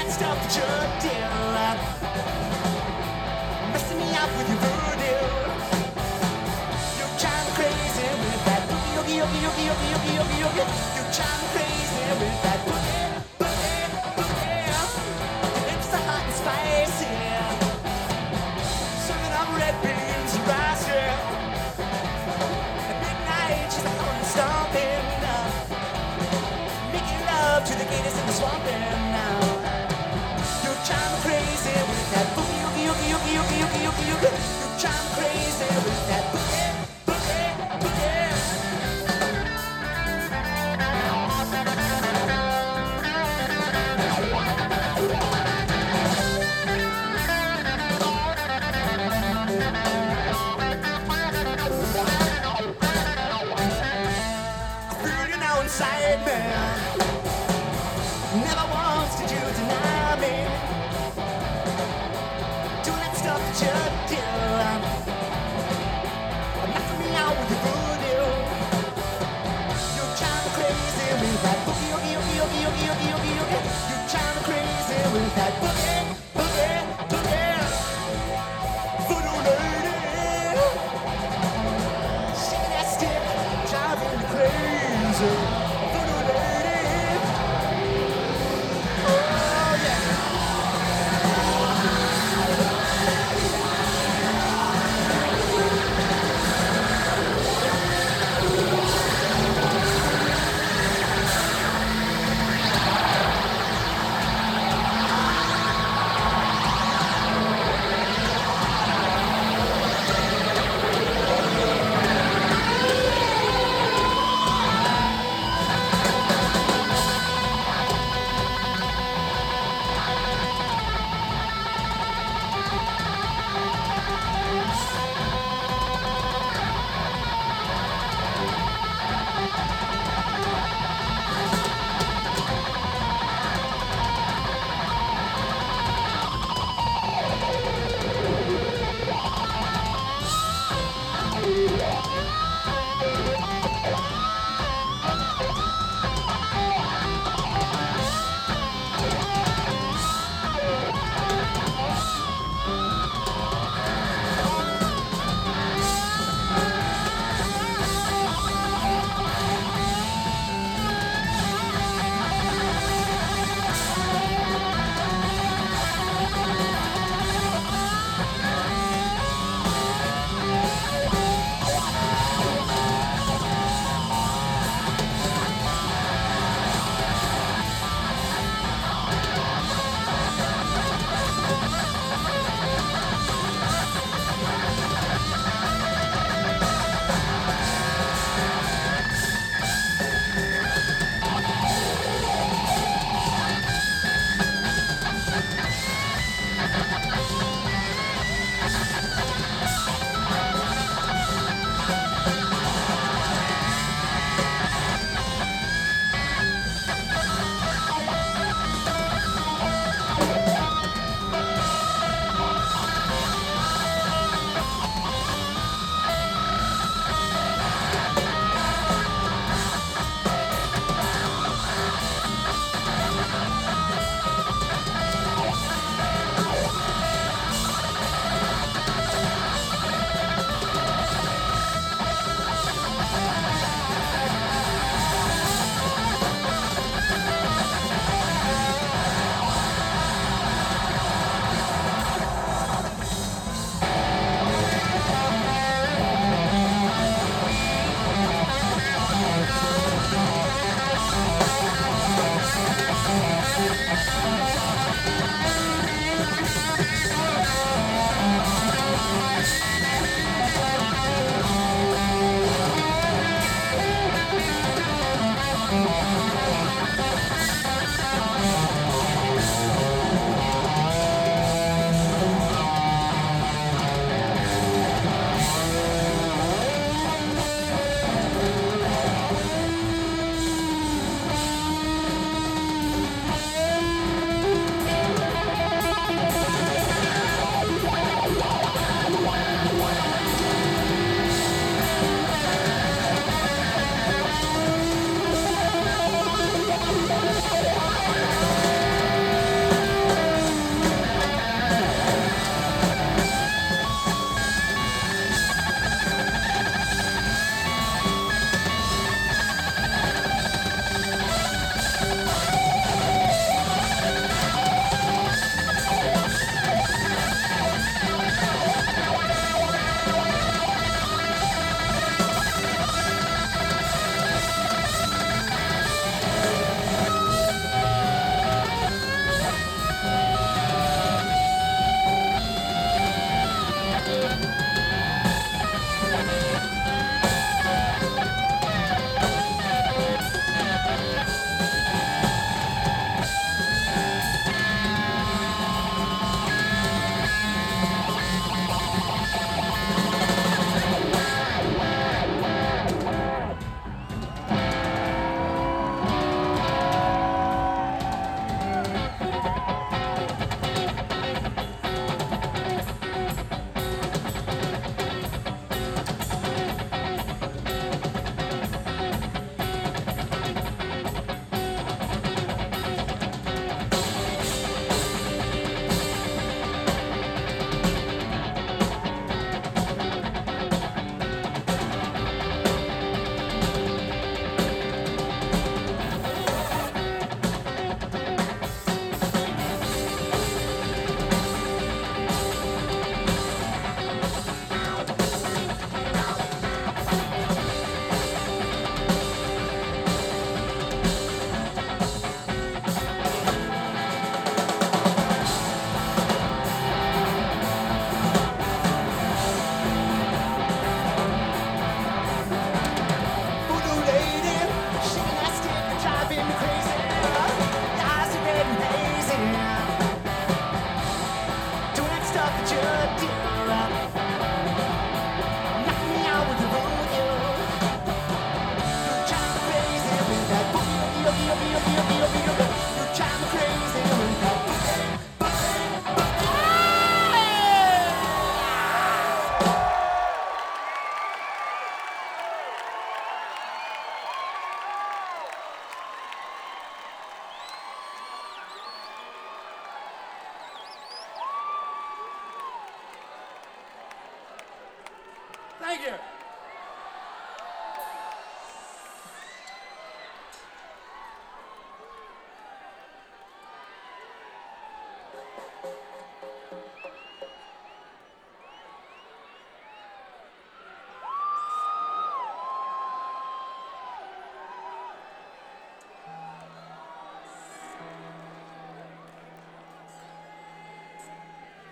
stuff that you do, messing me up with your voodoo. You're kind of crazy with that boogie, oogie, oogie, oogie, oogie, oogie, oogie, oogie. You're kind of crazy with that boogie, boogie, boogie. Your lips are hot and spicy, serving up red beans and rice, yeah. At midnight, she's a howling stomping, making love to the gators in the swamp now. You're kind of crazy with that boogie, oogie, oogie, oogie, oogie, oogie, oogie, oogie. You're kind of crazy with that boogie, boogie, boogie. I feel you now inside me. Never once did you deny me. Doing that stuff that you do, knocking me out with your voodoo. You're kind of crazy with that boogie, oogie, oogie, oogie, oogie, oogie, oogie, oogie. You're kind of crazy with that boogie, boogie, boogie. Voodoo lady, shaking that stick, driving me crazy. Voodoo lady, oh yeah. Thank you.